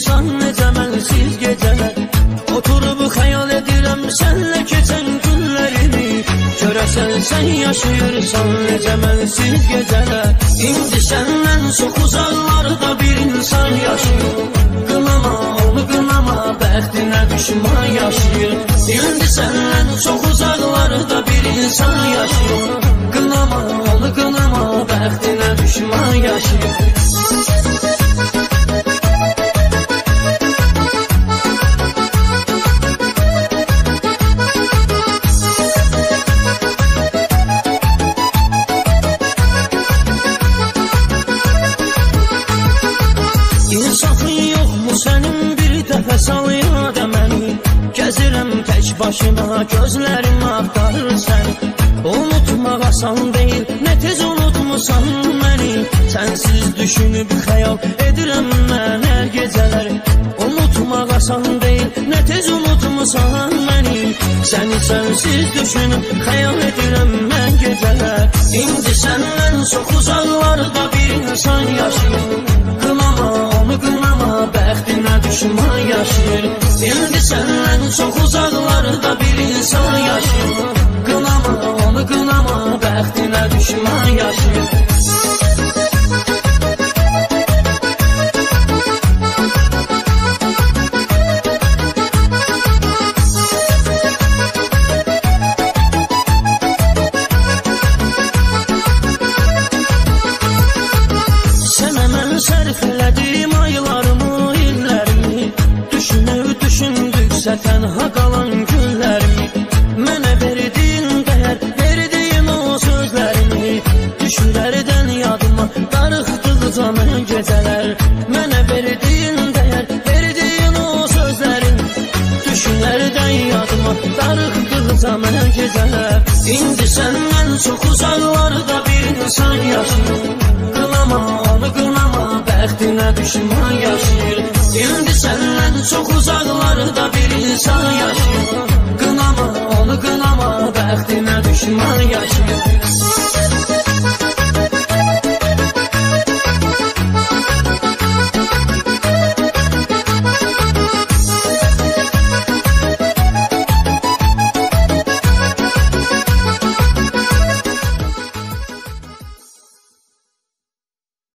insan necə mənsiz gecələr. Oturub xəyal edirəm sənlə keçən günlərimi. Görəsən sən yaşayırsan necə mənsiz gecələr. İndi səndən çox uzaqlarda bir insan yaşayır. Qınama onu qınama, bəxtinə düşman yaşayır. İndi səndən çox uzaqlarda bir insan yaşayır. Qınama onu qınama, bəxtinə düşman yaşayır. İnsafın yoxmu sənin, bir dəfə sal yada məni. Gəzirəm tək başıma, gözlərim axtarır səni. Unutmaq asan deyil, nə tez unutmusan məni. Sənsiz düşünüb xəyal edirəm mən hər gecələr. Unutmaq asan deyil, nə tez unutmusan məni. Səni sənsiz düşünüb xəyal edirəm mən gecələr. İndi səndən çox uzaqlarda bir insan yaşayır. Qınama onu qınama, bəxtinə düşman yaşayır. İndi səndən çox uzaqlarda bir insan yaşayır. Qınama onu qınama, bəxtinə düşman yaşayır. Sənə mən sərf elədim aylarımı, illərimi. Düşündüksə tənha qalan günlərimi. Mənə verdiyin dəyər, verdiyin o sözlərimi. Düşlərdən yadıma darıxdıqca mən gecələr. Mənə verdiyin dəyər, verdiyin o sözlərin. Düşlərdən yadıma darıxdıqca mən gecələr. İndi səndən çox uzaqlarda bir insan yaşayır. Qınama onu qınama, bəxtinə düşman yaşayır. İndi səndən çox uzaqlarda bir insan yaşayır. Qınama onu qınama, bəxtinə düşman yaşayır.